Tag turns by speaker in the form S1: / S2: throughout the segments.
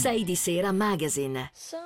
S1: 6 di Sera Magazine.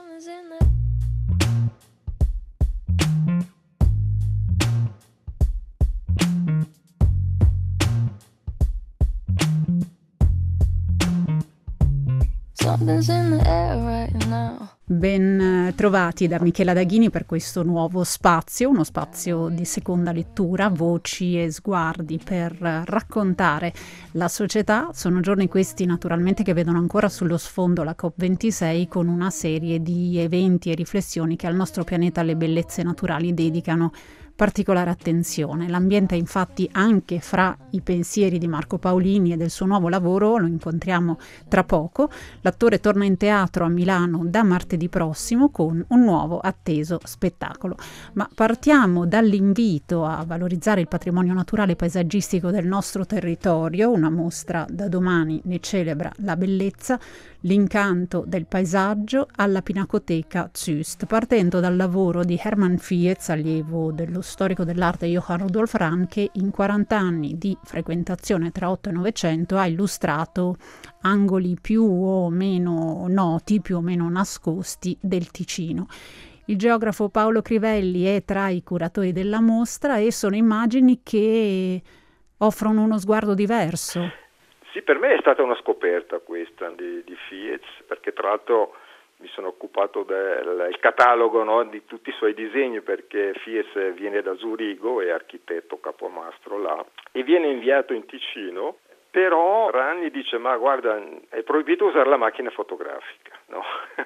S2: Ben trovati da Michela Daghini per questo nuovo spazio, uno spazio di seconda lettura, voci e sguardi per raccontare la società. Sono giorni questi naturalmente che vedono ancora sullo sfondo la COP26 con una serie di eventi e riflessioni che al nostro pianeta le bellezze naturali dedicano particolare attenzione. L'ambiente è infatti anche fra i pensieri di Marco Paolini e del suo nuovo lavoro, lo incontriamo tra poco. L'attore torna in teatro a Milano da martedì prossimo con un nuovo atteso spettacolo. Ma partiamo dall'invito a valorizzare il patrimonio naturale e paesaggistico del nostro territorio. Una mostra da domani ne celebra la bellezza, l'incanto del paesaggio alla Pinacoteca Züst, partendo dal lavoro di Hermann Fietz, allievo dello storico dell'arte Johann Rudolf Rahn, che in 40 anni di frequentazione tra 8 e 900 ha illustrato angoli più o meno noti, più o meno nascosti del Ticino. Il geografo Paolo Crivelli è tra i curatori della mostra e sono immagini che offrono uno sguardo diverso.
S3: Sì, per me è stata una scoperta questa di Fietz, perché tra l'altro mi sono occupato del catalogo, no, di tutti i suoi disegni, perché Fietz viene da Zurigo, è architetto capomastro là, e viene inviato in Ticino, però Rani dice: ma guarda, è proibito usare la macchina fotografica, no?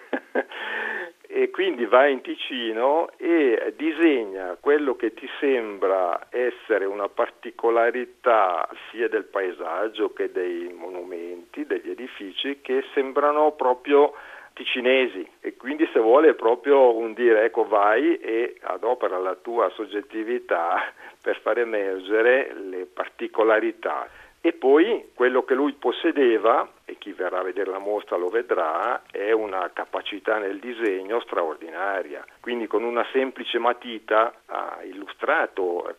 S3: E quindi va in Ticino e disegna quello che ti sembra essere una particolarità sia del paesaggio che dei monumenti, degli edifici, che sembrano proprio ticinesi, e quindi se vuole proprio un dire: ecco, vai e adopera la tua soggettività per far emergere le particolarità. E poi quello che lui possedeva, e chi verrà a vedere la mostra lo vedrà, è una capacità nel disegno straordinaria. Quindi con una semplice matita ha illustrato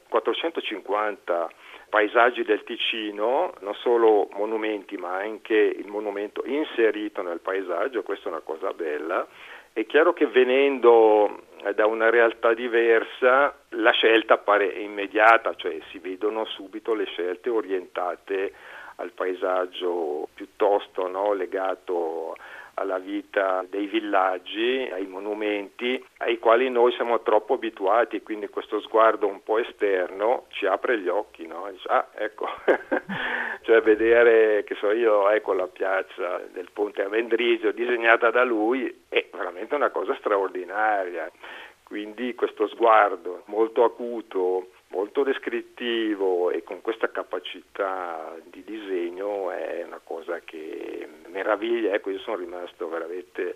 S3: 450 paesaggi del Ticino, non solo monumenti ma anche il monumento inserito nel paesaggio. Questa è una cosa bella. È chiaro che venendo da una realtà diversa la scelta appare immediata, cioè si vedono subito le scelte orientate al paesaggio piuttosto, no, legato alla vita dei villaggi, ai monumenti ai quali noi siamo troppo abituati, quindi questo sguardo un po' esterno ci apre gli occhi, no? Dice: ah, ecco, cioè vedere, che so io, ecco la piazza del Ponte a Mendrisio disegnata da lui è veramente una cosa straordinaria. Quindi questo sguardo molto acuto, molto descrittivo e con questa capacità di disegno è una cosa che meraviglia. Ecco, io sono rimasto veramente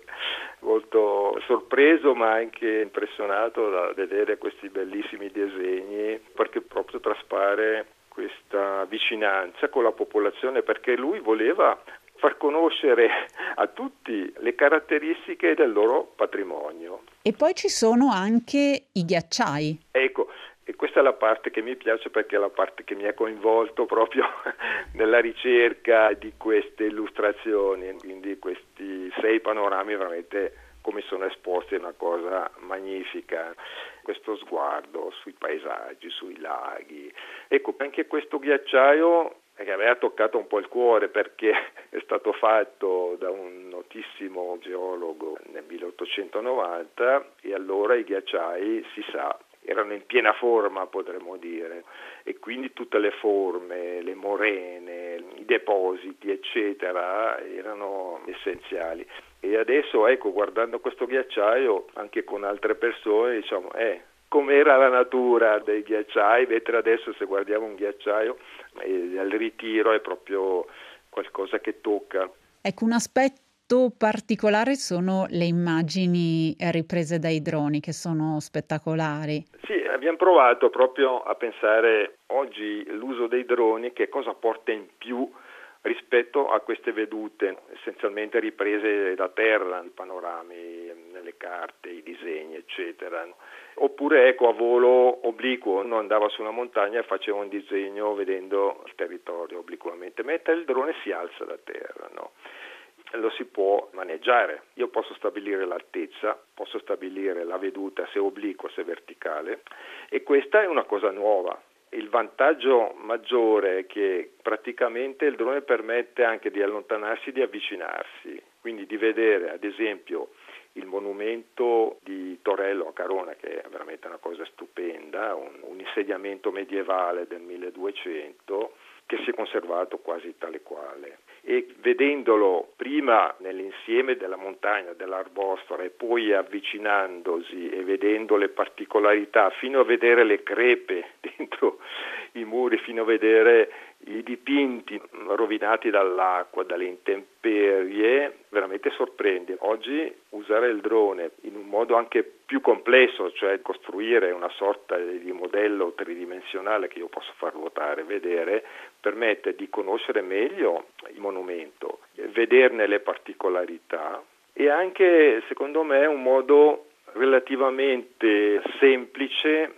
S3: molto sorpreso ma anche impressionato da vedere questi bellissimi disegni, perché proprio traspare questa vicinanza con la popolazione, perché lui voleva far conoscere a tutti le caratteristiche del loro patrimonio.
S2: E poi ci sono anche i ghiacciai.
S3: Ecco, e questa è la parte che mi piace, perché è la parte che mi ha coinvolto proprio nella ricerca di queste illustrazioni. Quindi questi 6 panorami veramente, come sono esposti, è una cosa magnifica. Questo sguardo sui paesaggi, sui laghi. Ecco, anche questo ghiacciaio che aveva toccato un po' il cuore, perché è stato fatto da un notissimo geologo nel 1890 e allora i ghiacciai, si sa, erano in piena forma, potremmo dire, e quindi tutte le forme, le morene, i depositi, eccetera, erano essenziali. E adesso, ecco, guardando questo ghiacciaio, anche con altre persone, diciamo, com'era la natura dei ghiacciai, mentre adesso se guardiamo un ghiacciaio al ritiro è proprio qualcosa che tocca.
S2: Ecco, un aspetto particolare sono le immagini riprese dai droni, che sono spettacolari.
S3: Sì, abbiamo provato proprio a pensare oggi l'uso dei droni, che cosa porta in più rispetto a queste vedute essenzialmente riprese da terra, i panorami, nelle carte, i disegni, eccetera. Oppure, ecco, a volo obliquo, uno andava su una montagna e faceva un disegno vedendo il territorio obliquamente, mentre il drone si alza da terra, no? lo si può maneggiare. Io posso stabilire l'altezza, posso stabilire la veduta, se obliqua, se verticale, e questa è una cosa nuova. Il vantaggio maggiore è che praticamente il drone permette anche di allontanarsi e di avvicinarsi, quindi di vedere ad esempio il monumento di Torello a Carona, che è veramente una cosa stupenda, un insediamento medievale del 1200 che si è conservato quasi tale quale. E vedendolo prima nell'insieme della montagna, dell'arbosfera, e poi avvicinandosi e vedendo le particolarità, fino a vedere le crepe dentro i muri, fino a vedere i dipinti rovinati dall'acqua, dalle intemperie, veramente sorprende. Oggi usare il drone in un modo anche più complesso, cioè costruire una sorta di modello tridimensionale che io posso far ruotare, vedere, permette di conoscere meglio il monumento, vederne le particolarità, e anche, secondo me, è un modo relativamente semplice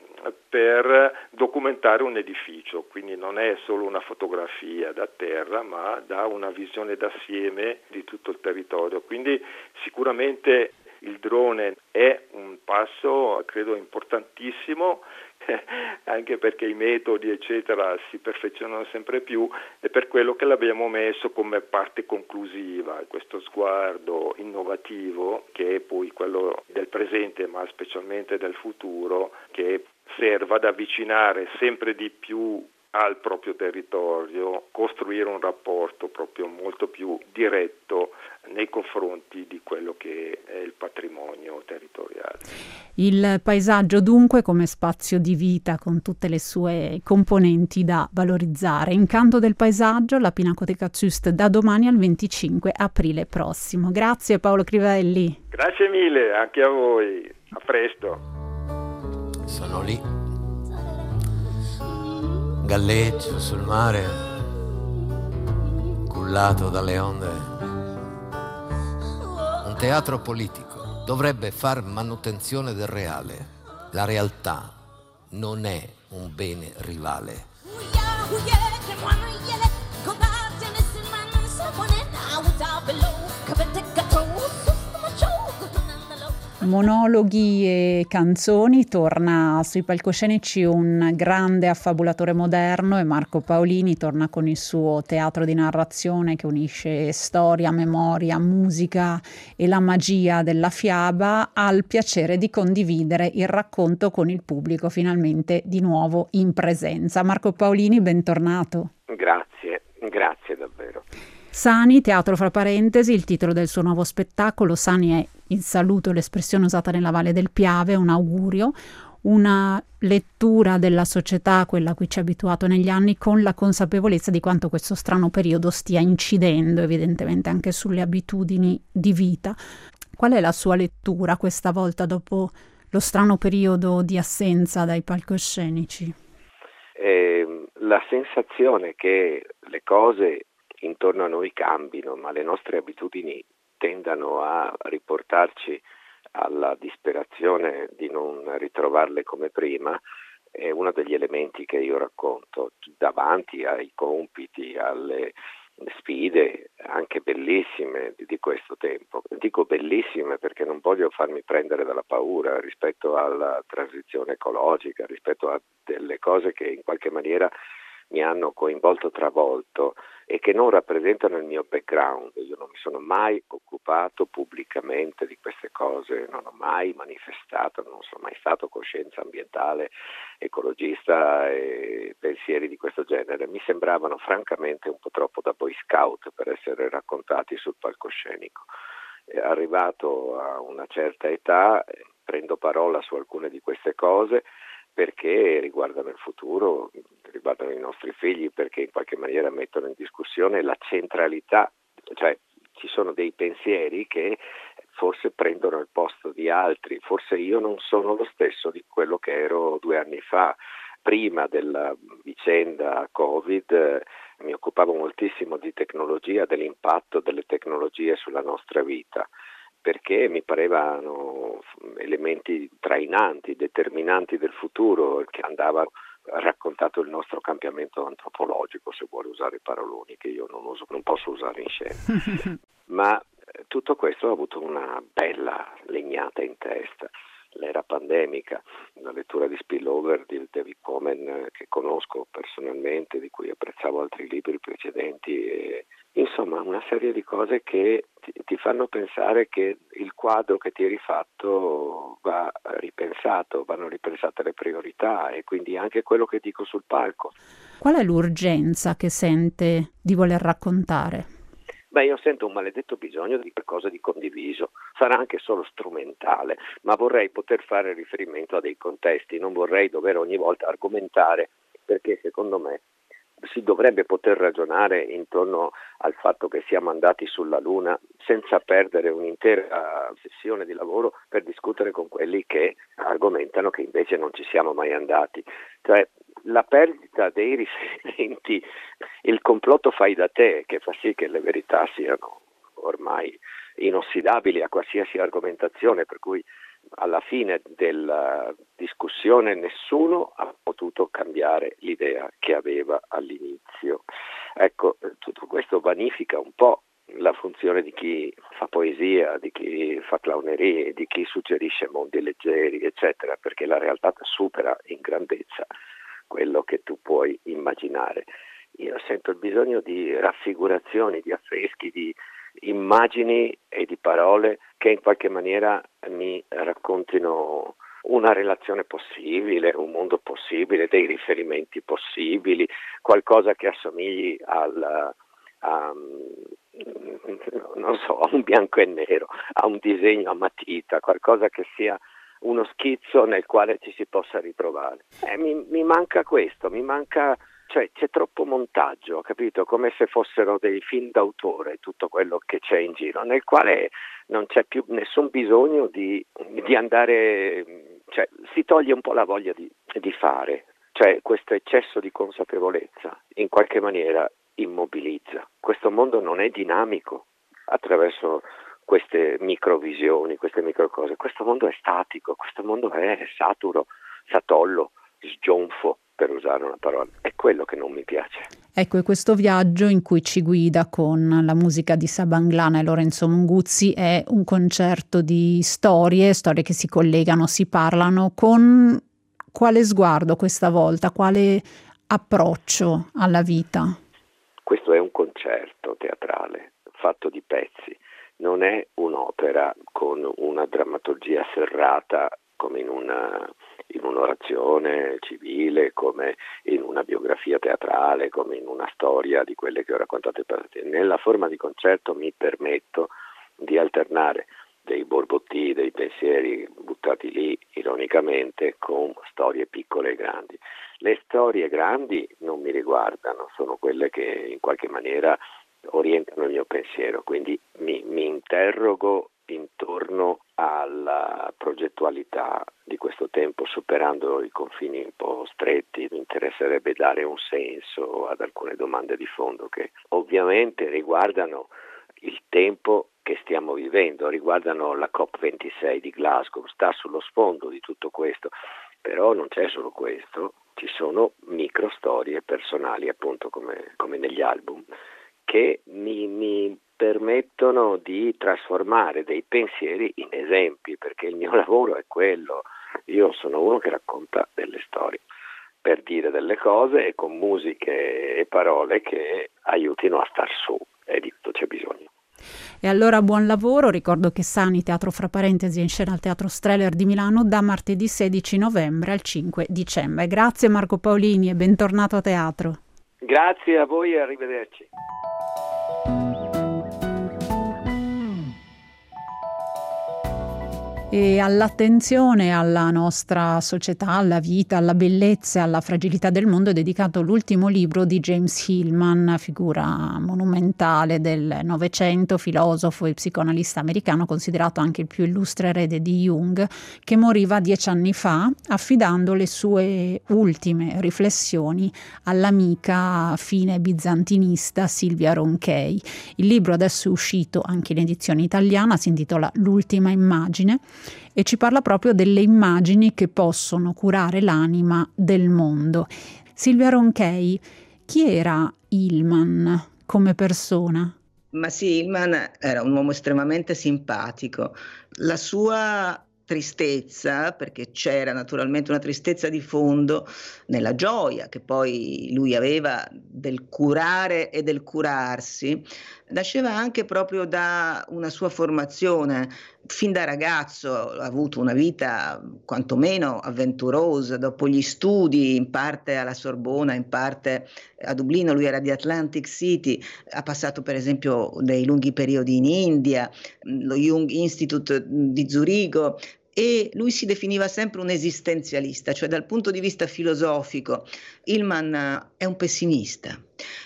S3: per documentare un edificio, quindi non è solo una fotografia da terra, ma dà una visione d'assieme di tutto il territorio. Quindi sicuramente il drone è un passo, credo, importantissimo, anche perché i metodi eccetera si perfezionano sempre più, e per quello che l'abbiamo messo come parte conclusiva, questo sguardo innovativo che è poi quello del presente ma specialmente del futuro, che serva ad avvicinare sempre di più al proprio territorio, costruire un rapporto proprio molto più diretto nei confronti di quello che è il patrimonio territoriale.
S2: Il paesaggio dunque come spazio di vita con tutte le sue componenti da valorizzare. Incanto del paesaggio, la Pinacoteca Züst da domani al 25 aprile prossimo. Grazie Paolo Crivelli.
S3: Grazie mille, anche a voi. A presto.
S4: Sono lì, galleggio sul mare, cullato dalle onde. Un teatro politico dovrebbe far manutenzione del reale. La realtà non è un bene rivale.
S2: Monologhi e canzoni, torna sui palcoscenici un grande affabulatore moderno, e Marco Paolini torna con il suo teatro di narrazione che unisce storia, memoria, musica e la magia della fiaba. Ha il piacere di condividere il racconto con il pubblico, finalmente di nuovo in presenza. Marco Paolini, bentornato.
S5: Grazie davvero.
S2: Sani, teatro fra parentesi, il titolo del suo nuovo spettacolo. Sani è il saluto, l'espressione usata nella Valle del Piave, un augurio, una lettura della società, quella a cui ci ha abituato negli anni, con la consapevolezza di quanto questo strano periodo stia incidendo evidentemente anche sulle abitudini di vita. Qual è la sua lettura questa volta dopo lo strano periodo di assenza dai palcoscenici?
S5: La sensazione che le cose intorno a noi cambino, ma le nostre abitudini tendano a riportarci alla disperazione di non ritrovarle come prima, è uno degli elementi che io racconto davanti ai compiti, alle sfide anche bellissime di questo tempo. Dico bellissime perché non voglio farmi prendere dalla paura rispetto alla transizione ecologica, rispetto a delle cose che in qualche maniera mi hanno coinvolto, travolto, e che non rappresentano il mio background. Io non mi sono mai occupato pubblicamente di queste cose, non ho mai manifestato, non sono mai stato coscienza ambientale, ecologista e pensieri di questo genere. Mi sembravano francamente un po' troppo da Boy Scout per essere raccontati sul palcoscenico. Arrivato a una certa età prendo parola su alcune di queste cose perché riguardano il futuro, riguardano i nostri figli, perché in qualche maniera mettono in discussione la centralità, cioè ci sono dei pensieri che forse prendono il posto di altri, forse io non sono lo stesso di quello che ero 2 anni fa. Prima della vicenda Covid mi occupavo moltissimo di tecnologia, dell'impatto delle tecnologie sulla nostra vita, perché mi parevano elementi trainanti, determinanti del futuro, che andavano raccontato il nostro cambiamento antropologico, se vuole usare paroloni che io non posso usare in scena. Ma tutto questo ha avuto una bella legnata in testa. L'era pandemica, la lettura di Spillover di David Comen, che conosco personalmente, di cui apprezzavo altri libri precedenti, e, insomma una serie di cose che ti fanno pensare che il quadro che ti hai rifatto va ripensato, vanno ripensate le priorità e quindi anche quello che dico sul palco.
S2: Qual è l'urgenza che sente di voler raccontare?
S5: Beh, io sento un maledetto bisogno di qualcosa di condiviso, sarà anche solo strumentale, ma vorrei poter fare riferimento a dei contesti, non vorrei dover ogni volta argomentare, perché secondo me si dovrebbe poter ragionare intorno al fatto che siamo andati sulla Luna senza perdere un'intera sessione di lavoro per discutere con quelli che argomentano che invece non ci siamo mai andati. Cioè, la perdita dei riferimenti, il complotto fai da te che fa sì che le verità siano ormai inossidabili a qualsiasi argomentazione, per cui alla fine della discussione nessuno ha potuto cambiare l'idea che aveva all'inizio. Ecco, tutto questo vanifica un po' la funzione di chi fa poesia, di chi fa clownerie, di chi suggerisce mondi leggeri, eccetera, perché la realtà supera in grandezza quello che tu puoi immaginare. Io sento il bisogno di raffigurazioni, di affreschi, di immagini e di parole che in qualche maniera mi raccontino una relazione possibile, un mondo possibile, dei riferimenti possibili, qualcosa che assomigli a un bianco e nero, a un disegno a matita, qualcosa che sia uno schizzo nel quale ci si possa ritrovare. Mi manca questo, cioè c'è troppo montaggio, capito? Come se fossero dei film d'autore tutto quello che c'è in giro, nel quale non c'è più nessun bisogno di andare, cioè si toglie un po' la voglia di fare, cioè questo eccesso di consapevolezza in qualche maniera immobilizza. Questo mondo non è dinamico attraverso queste microvisioni, queste microcose. Questo mondo è statico, questo mondo è saturo, satollo, sgionfo, per usare una parola. È quello che non mi piace.
S2: Ecco, è questo viaggio in cui ci guida con la musica di Saban Glana e Lorenzo Monguzzi è un concerto di storie che si collegano, si parlano. Con quale sguardo questa volta? Quale approccio alla vita?
S5: Questo è un concerto teatrale fatto di pezzi. Non è un'opera con una drammaturgia serrata come in un'orazione civile, come in una biografia teatrale, come in una storia di quelle che ho raccontato. Nella forma di concerto mi permetto di alternare dei borbotti, dei pensieri buttati lì ironicamente con storie piccole e grandi. Le storie grandi non mi riguardano, sono quelle che in qualche maniera orientano il mio pensiero, quindi mi interrogo intorno alla progettualità di questo tempo, superando i confini un po' stretti. Mi interesserebbe dare un senso ad alcune domande di fondo che ovviamente riguardano il tempo che stiamo vivendo, riguardano la COP26 di Glasgow, sta sullo sfondo di tutto questo, però non c'è solo questo, ci sono micro storie personali, appunto come negli album, che mi permettono di trasformare dei pensieri in esempi, perché il mio lavoro è quello. Io sono uno che racconta delle storie per dire delle cose e con musiche e parole che aiutino a star su, e di tutto c'è bisogno.
S2: E allora buon lavoro, ricordo che Sani, Teatro fra parentesi, è in scena al Teatro Streller di Milano da martedì 16 novembre al 5 dicembre. Grazie Marco Paolini e bentornato a teatro.
S5: Grazie a voi e arrivederci.
S2: E all'attenzione alla nostra società, alla vita, alla bellezza, alla fragilità del mondo è dedicato l'ultimo libro di James Hillman, figura monumentale del Novecento, filosofo e psicoanalista americano, considerato anche il più illustre erede di Jung, che moriva 10 anni fa, affidando le sue ultime riflessioni all'amica fine bizantinista Silvia Ronchey. Il libro adesso è uscito anche in edizione italiana, si intitola L'ultima immagine e ci parla proprio delle immagini che possono curare l'anima del mondo. Silvia Ronchey, chi era Hillman come persona?
S6: Ma sì, Hillman era un uomo estremamente simpatico. La sua tristezza, perché c'era naturalmente una tristezza di fondo nella gioia che poi lui aveva del curare e del curarsi, nasceva anche proprio da una sua formazione. Fin da ragazzo ha avuto una vita quantomeno avventurosa, dopo gli studi, in parte alla Sorbona, in parte a Dublino, lui era di Atlantic City, ha passato per esempio dei lunghi periodi in India, lo Jung Institute di Zurigo, e lui si definiva sempre un esistenzialista, cioè dal punto di vista filosofico Hillman è un pessimista,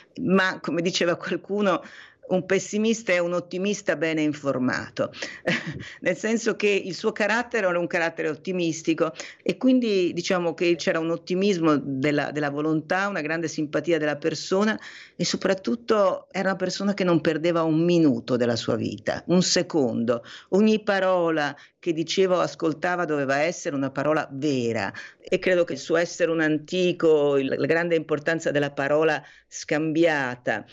S6: ma come diceva qualcuno, un pessimista è un ottimista bene informato, nel senso che il suo carattere era un carattere ottimistico e quindi diciamo che c'era un ottimismo della volontà, una grande simpatia della persona e soprattutto era una persona che non perdeva un minuto della sua vita, un secondo. Ogni parola che diceva o ascoltava doveva essere una parola vera e credo che il suo essere un antico, la grande importanza della parola scambiata,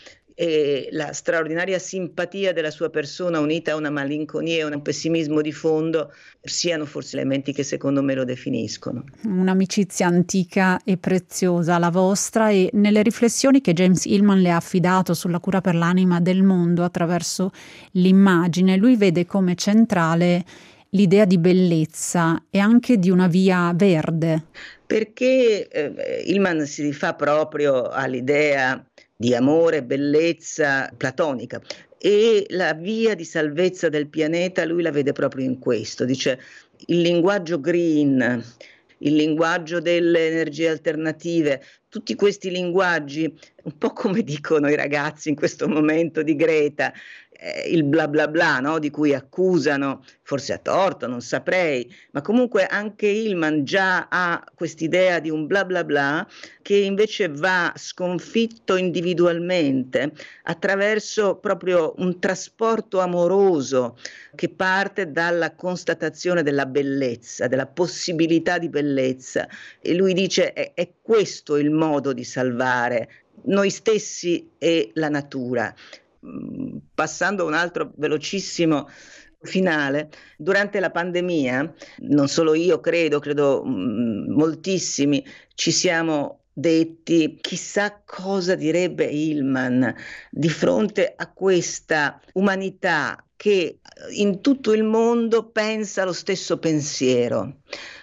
S6: e la straordinaria simpatia della sua persona unita a una malinconia e un pessimismo di fondo siano forse elementi che secondo me lo definiscono.
S2: Un'amicizia antica e preziosa la vostra, e nelle riflessioni che James Hillman le ha affidato sulla cura per l'anima del mondo attraverso l'immagine, lui vede come centrale l'idea di bellezza e anche di una via verde.
S6: Perché Hillman si rifà proprio all'idea di amore, bellezza platonica e la via di salvezza del pianeta lui la vede proprio in questo, dice il linguaggio green, il linguaggio delle energie alternative, tutti questi linguaggi, un po' come dicono i ragazzi in questo momento di Greta, il bla bla bla, no? Di cui accusano, forse a torto, non saprei, ma comunque anche Hillman già ha quest'idea di un bla bla bla che invece va sconfitto individualmente attraverso proprio un trasporto amoroso che parte dalla constatazione della bellezza, della possibilità di bellezza, e lui dice è questo il modo di salvare noi stessi e la natura. Passando a un altro velocissimo finale, durante la pandemia, non solo io credo moltissimi ci siamo detti chissà cosa direbbe Hillman di fronte a questa umanità che in tutto il mondo pensa lo stesso pensiero,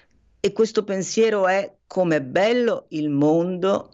S6: e questo pensiero è com'è bello il mondo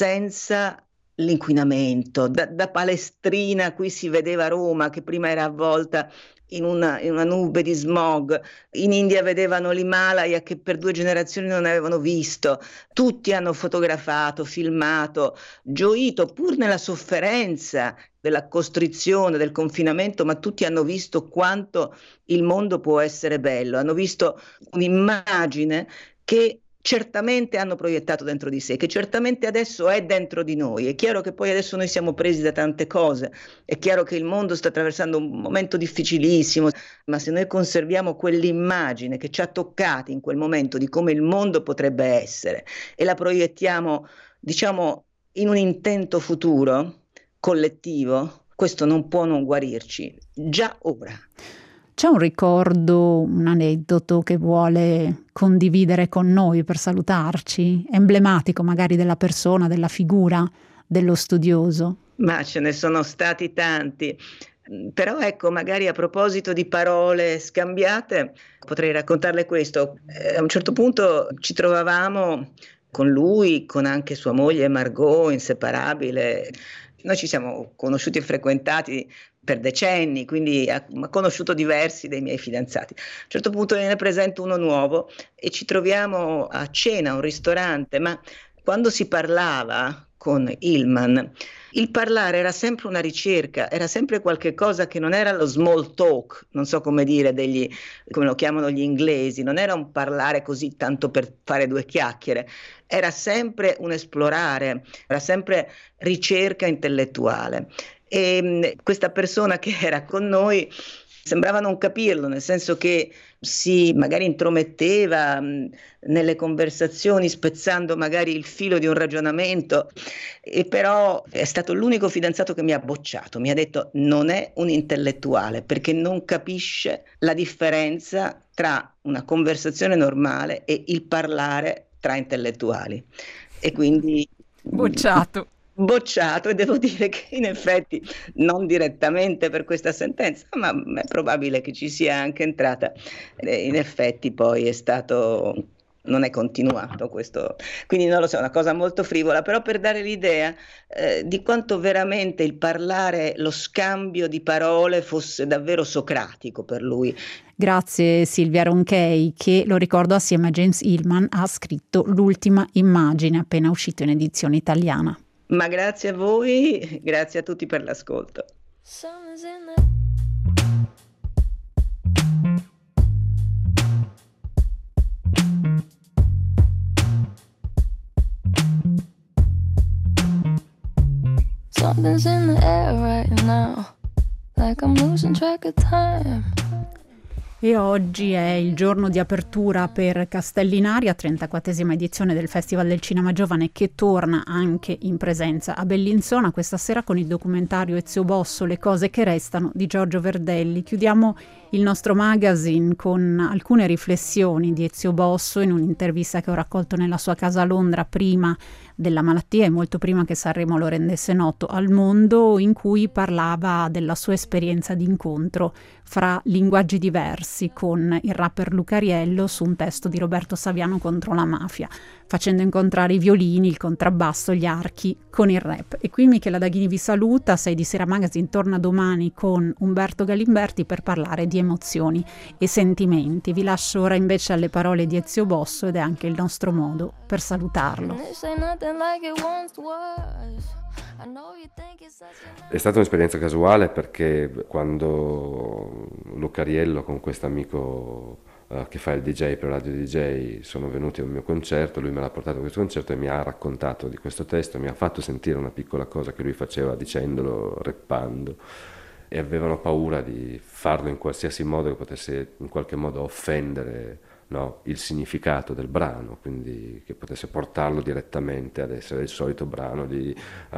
S6: senza l'inquinamento. Da Palestrina qui si vedeva Roma che prima era avvolta in una nube di smog, in India vedevano l'Himalaya che per 2 generazioni non avevano visto, tutti hanno fotografato, filmato, gioito pur nella sofferenza della costrizione, del confinamento, ma tutti hanno visto quanto il mondo può essere bello, hanno visto un'immagine che certamente hanno proiettato dentro di sé, che certamente adesso è dentro di noi. È chiaro che poi adesso noi siamo presi da tante cose, è chiaro che il mondo sta attraversando un momento difficilissimo, ma se noi conserviamo quell'immagine che ci ha toccati in quel momento di come il mondo potrebbe essere e la proiettiamo, diciamo, in un intento futuro collettivo, questo non può non guarirci, già ora.
S2: C'è un ricordo, un aneddoto che vuole condividere con noi per salutarci, emblematico magari della persona, della figura, dello studioso?
S6: Ma ce ne sono stati tanti, però ecco, magari a proposito di parole scambiate, potrei raccontarle questo. A un certo punto ci trovavamo con lui, con anche sua moglie Margot, inseparabile. Noi ci siamo conosciuti e frequentati per decenni, quindi ha conosciuto diversi dei miei fidanzati. A un certo punto ne presento uno nuovo e ci troviamo a cena a un ristorante, ma quando si parlava con Hillman, il parlare era sempre una ricerca, era sempre qualche cosa che non era lo small talk, non so come dire, come lo chiamano gli inglesi, non era un parlare così tanto per fare 2 chiacchiere, era sempre un esplorare, era sempre ricerca intellettuale. E questa persona che era con noi Sembrava non capirlo, nel senso che si magari intrometteva nelle conversazioni, spezzando magari il filo di un ragionamento, e però è stato l'unico fidanzato che mi ha bocciato, mi ha detto non è un intellettuale perché non capisce la differenza tra una conversazione normale e il parlare tra intellettuali. E quindi bocciato, e devo dire che in effetti non direttamente per questa sentenza, ma è probabile che ci sia anche entrata. In effetti poi non è continuato questo, quindi non lo so, è una cosa molto frivola, però per dare l'idea di quanto veramente il parlare, lo scambio di parole fosse davvero socratico per lui.
S2: Grazie Silvia Ronchey, che, lo ricordo, assieme a James Hillman ha scritto L'ultima immagine, appena uscito in edizione italiana.
S6: Ma grazie a voi, grazie a tutti per l'ascolto.
S2: Something's in the air right now, like I'm losing track of time. E oggi è il giorno di apertura per Castellinaria, 34esima edizione del Festival del Cinema Giovane, che torna anche in presenza a Bellinzona questa sera con il documentario Ezio Bosso, Le cose che restano, di Giorgio Verdelli. Chiudiamo il nostro magazine con alcune riflessioni di Ezio Bosso in un'intervista che ho raccolto nella sua casa a Londra prima della malattia e molto prima che Sanremo lo rendesse noto al mondo, in cui parlava della sua esperienza di incontro fra linguaggi diversi con il rapper Lucariello su un testo di Roberto Saviano contro la mafia, facendo incontrare i violini, il contrabbasso, gli archi con il rap. E qui Michela Daghini vi saluta. 6 di Sera Magazine torna domani con Umberto Galimberti per parlare di emozioni e sentimenti. Vi lascio ora invece alle parole di Ezio Bosso, ed è anche il nostro modo per salutarlo.
S7: È stata un'esperienza casuale, perché quando Lucariello, con questo amico che fa il DJ per Radio DJ, sono venuti a un mio concerto, lui me l'ha portato a questo concerto e mi ha raccontato di questo testo, mi ha fatto sentire una piccola cosa che lui faceva dicendolo, rappando, e avevano paura di farlo in qualsiasi modo che potesse in qualche modo offendere, no, il significato del brano, quindi che potesse portarlo direttamente ad essere il solito brano di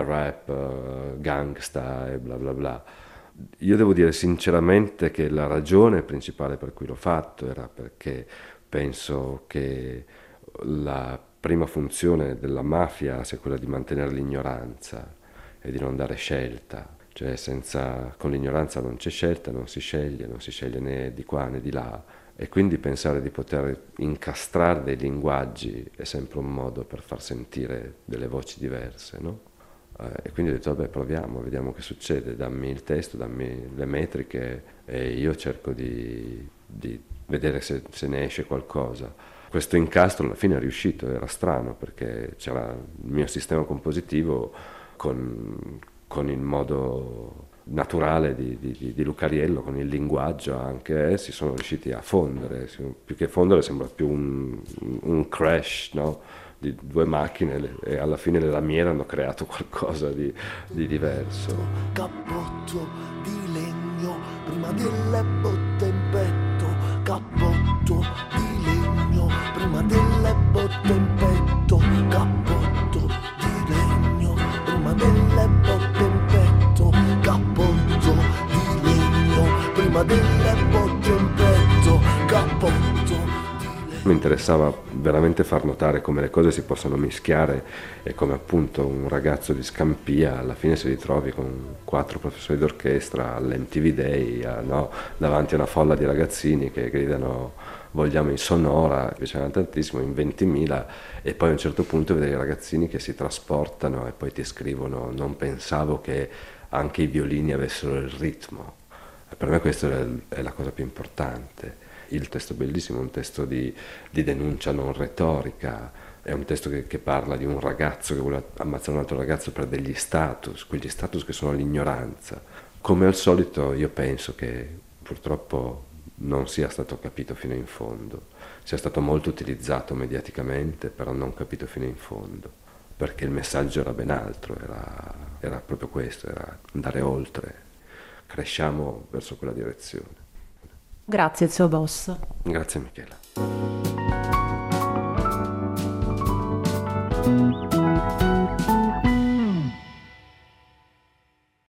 S7: rap, gangsta e bla bla bla. Io devo dire sinceramente che la ragione principale per cui l'ho fatto era perché penso che la prima funzione della mafia sia quella di mantenere l'ignoranza e di non dare scelta, cioè con l'ignoranza non c'è scelta, non si sceglie né di qua né di là, e quindi pensare di poter incastrare dei linguaggi è sempre un modo per far sentire delle voci diverse, no? E quindi ho detto vabbè, proviamo, vediamo che succede, dammi il testo, dammi le metriche e io cerco di vedere se ne esce qualcosa. Questo incastro alla fine è riuscito, era strano perché c'era il mio sistema compositivo con il modo naturale di Lucariello, con il linguaggio anche, si sono riusciti a fondere, più che fondere sembra più un crash, no? Di due macchine, e alla fine le lamiere hanno creato qualcosa di diverso.
S8: Cappotto di legno prima delle botte in petto, cappotto di legno prima delle botte in petto, cappotto di legno prima delle botte in petto, cappotto di legno prima delle botte in petto, cappotto.
S7: Mi interessava veramente far notare come le cose si possono mischiare e come appunto un ragazzo di Scampia alla fine si ritrovi con 4 professori d'orchestra all'MTV Day, no? Davanti a una folla di ragazzini che gridano vogliamo in sonora, piacevano tantissimo, in 20.000, e poi a un certo punto vedere i ragazzini che si trasportano e poi ti scrivono non pensavo che anche i violini avessero il ritmo. E per me questa è la cosa più importante. Il testo è bellissimo, è un testo di denuncia non retorica, è un testo che parla di un ragazzo che vuole ammazzare un altro ragazzo per degli status, quegli status che sono l'ignoranza. Come al solito io penso che purtroppo non sia stato capito fino in fondo, sia stato molto utilizzato mediaticamente, però non capito fino in fondo, perché il messaggio era ben altro, era proprio questo, era andare oltre, cresciamo verso quella direzione.
S2: Grazie zio Bosso.
S7: Grazie Michela.